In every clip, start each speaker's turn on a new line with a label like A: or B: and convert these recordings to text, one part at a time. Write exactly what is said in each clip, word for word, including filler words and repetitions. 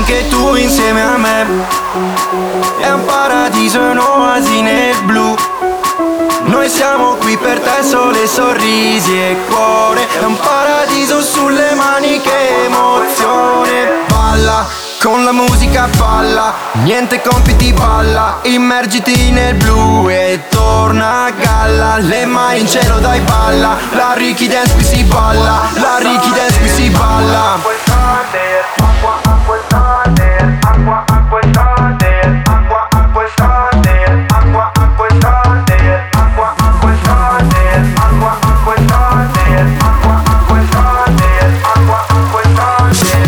A: anche tu insieme a me. È un paradiso e un'oasi nel blu. Noi siamo qui per te, sole, sorrisi e cuore. È un paradiso sulle mani, che emozione. Balla, con la musica balla, niente compiti balla. Immergiti nel blu e torna a galla. Le mani in cielo dai balla. La Ricky Dance qui si balla. La Ricky Dance qui si balla.
B: Acqua, acqua e state, acqua, acqua e state, acqua, acqua e state, acqua, acqua e state, acqua, acqua e state, acqua, acqua e state, acqua, acqua e state, acqua, acqua e state.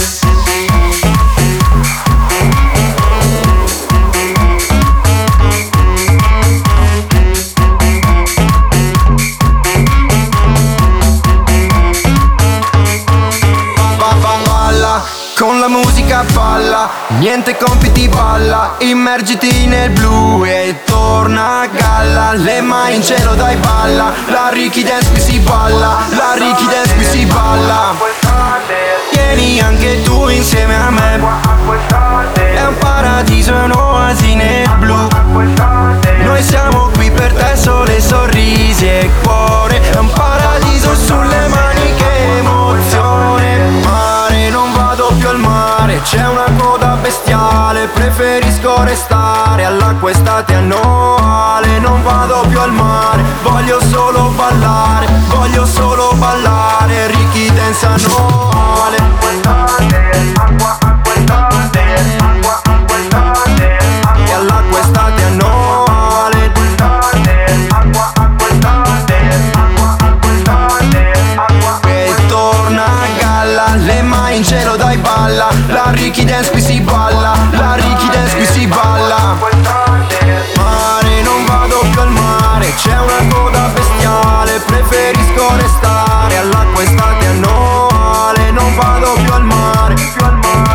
A: Con la musica balla, niente compiti balla. Immergiti nel blu e torna a galla. Le mani in cielo dai balla. La Ricky Dance qui si balla. La Ricky Dance qui si balla. Vieni anche tu insieme a me. È un paradiso e un'oasi nel blu. Noi siamo qui per te, sole, sorrisi e cuore. È un paradiso sulle mani, che emozione. Mare, non vado più al mare, c'è una coda bestiale. Preferisco restare all'acqua estate annuale. Non vado più al mare, voglio solo ballare. Voglio solo ballare, Ricky Dance annuale.
B: Acqua, acqua e state, acqua, acqua e state,
A: E all'acqua estate annuale.
B: acqua, acqua e state, acqua, acqua e state, acqua.
A: E torna a galla, le mani in cielo dai balla. La Ricky Dance qui si balla. La Ricky Dance qui si balla. Mare, non vado più al mare, c'è una coda bestiale. Preferisco restare all'acqua estate annuale. Non vado più al mare, più al mare.